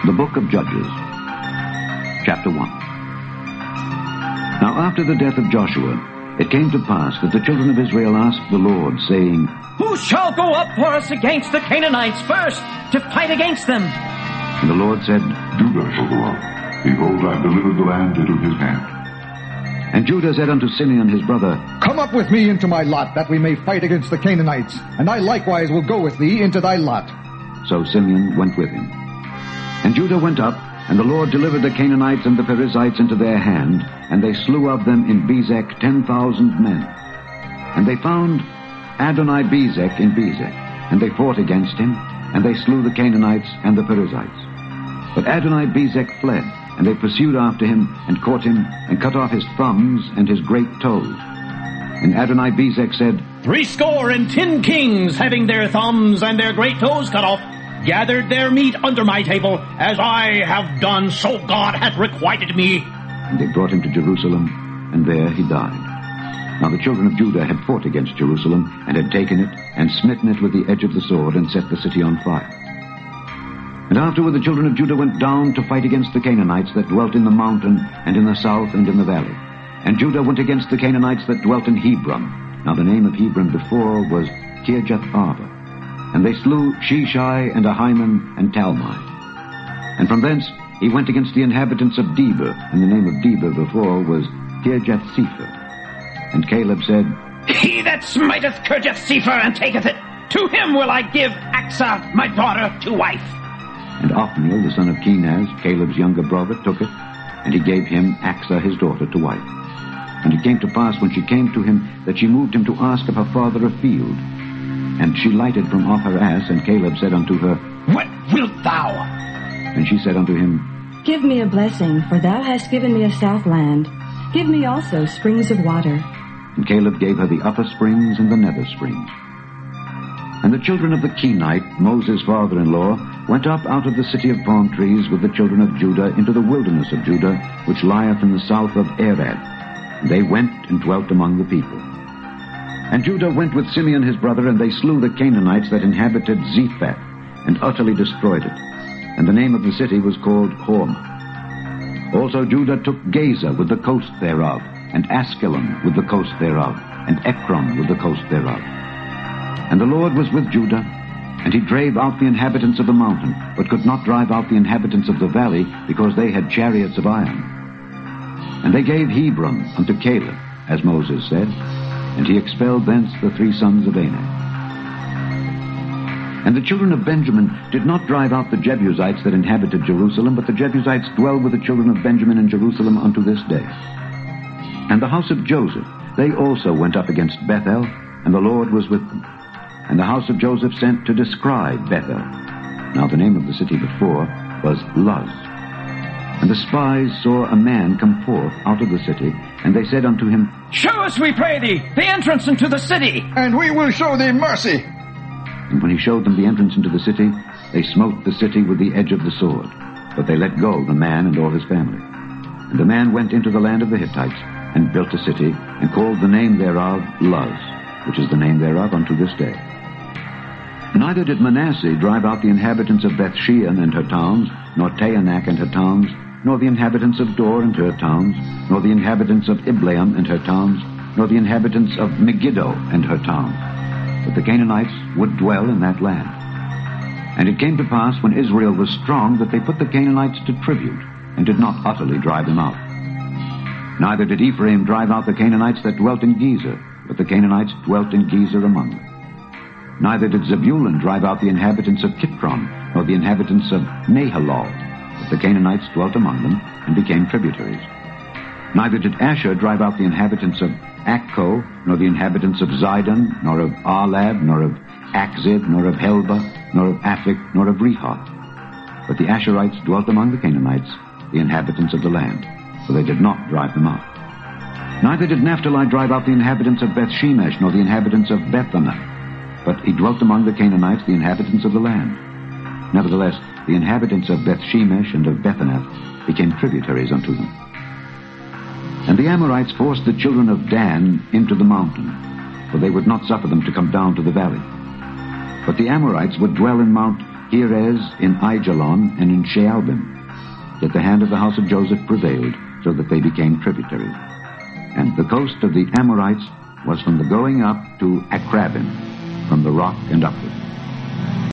The Book of Judges, Chapter 1. Now after the death of Joshua, it came to pass that the children of Israel asked the Lord, saying, Who shall go up for us against the Canaanites first, to fight against them? And the Lord said, Judah shall go up. Behold, I have delivered the land into his hand. And Judah said unto Simeon his brother, Come up with me into my lot, that we may fight against the Canaanites, and I likewise will go with thee into thy lot. So Simeon went with him. And Judah went up, and the Lord delivered the Canaanites and the Perizzites into their hand, and they slew of them in Bezek 10,000 men. And they found Adoni-Bezek in Bezek, and they fought against him, and they slew the Canaanites and the Perizzites. But Adoni-Bezek fled, and they pursued after him, and caught him, and cut off his thumbs and his great toes. And Adoni-Bezek said, 70 kings, having their thumbs and their great toes cut off, gathered their meat under my table, as I have done, so God hath requited me. And they brought him to Jerusalem, and there he died. Now the children of Judah had fought against Jerusalem, and had taken it, and smitten it with the edge of the sword, and set the city on fire. And afterward the children of Judah went down to fight against the Canaanites that dwelt in the mountain, and in the south, and in the valley. And Judah went against the Canaanites that dwelt in Hebron. Now the name of Hebron before was Kirjath-Arba. And they slew Sheshai, and Ahiman, and Talmai. And from thence he went against the inhabitants of Debir, and the name of Debir before was Kirjath-Sepher. And Caleb said, He that smiteth Kirjath-Sepher and taketh it, to him will I give Achsah my daughter to wife. And Othniel, the son of Kenaz, Caleb's younger brother, took it, and he gave him Achsah his daughter to wife. And it came to pass when she came to him that she moved him to ask of her father a field. And she lighted from off her ass, and Caleb said unto her, What wilt thou? And she said unto him, Give me a blessing, for thou hast given me a south land. Give me also springs of water. And Caleb gave her the upper springs and the nether springs. And the children of the Kenite, Moses' father-in-law, went up out of the city of palm trees with the children of Judah into the wilderness of Judah, which lieth in the south of Arad. And they went and dwelt among the people. And Judah went with Simeon his brother, and they slew the Canaanites that inhabited Zephath, and utterly destroyed it. And the name of the city was called Hormah. Also Judah took Gaza with the coast thereof, and Askelon with the coast thereof, and Ekron with the coast thereof. And the Lord was with Judah, and he drave out the inhabitants of the mountain, but could not drive out the inhabitants of the valley, because they had chariots of iron. And they gave Hebron unto Caleb, as Moses said, and he expelled thence the 3 sons of Anak. And the children of Benjamin did not drive out the Jebusites that inhabited Jerusalem, but the Jebusites dwell with the children of Benjamin in Jerusalem unto this day. And the house of Joseph, they also went up against Bethel, and the Lord was with them. And the house of Joseph sent to descry Bethel. Now the name of the city before was Luz. And the spies saw a man come forth out of the city, and they said unto him, Show us, we pray thee, the entrance into the city. And we will show thee mercy. And when he showed them the entrance into the city, they smote the city with the edge of the sword. But they let go the man and all his family. And the man went into the land of the Hittites, and built a city, and called the name thereof Luz, which is the name thereof unto this day. Neither did Manasseh drive out the inhabitants of Bethshean and her towns, nor Taanach and her towns, nor the inhabitants of Dor and her towns, nor the inhabitants of Ibleam and her towns, nor the inhabitants of Megiddo and her towns. But the Canaanites would dwell in that land. And it came to pass, when Israel was strong, that they put the Canaanites to tribute, and did not utterly drive them out. Neither did Ephraim drive out the Canaanites that dwelt in Gezer, but the Canaanites dwelt in Gezer among them. Neither did Zebulun drive out the inhabitants of Kitron, nor the inhabitants of Nahalol, but the Canaanites dwelt among them, and became tributaries. Neither did Asher drive out the inhabitants of Akko, nor the inhabitants of Zidon, nor of Arlad, nor of Achzib, nor of Helba, nor of Aphik, nor of Rehob. But the Asherites dwelt among the Canaanites, the inhabitants of the land, for they did not drive them out. Neither did Naphtali drive out the inhabitants of Bethshemesh, nor the inhabitants of Bethanath, but he dwelt among the Canaanites, the inhabitants of the land. Nevertheless, the inhabitants of Bethshemesh and of Bethanath became tributaries unto them. And the Amorites forced the children of Dan into the mountain, for they would not suffer them to come down to the valley. But the Amorites would dwell in Mount Heres, in Aijalon, and in Shaalbim. Yet the hand of the house of Joseph prevailed, so that they became tributaries. And the coast of the Amorites was from the going up to Akrabim, from the rock and upward.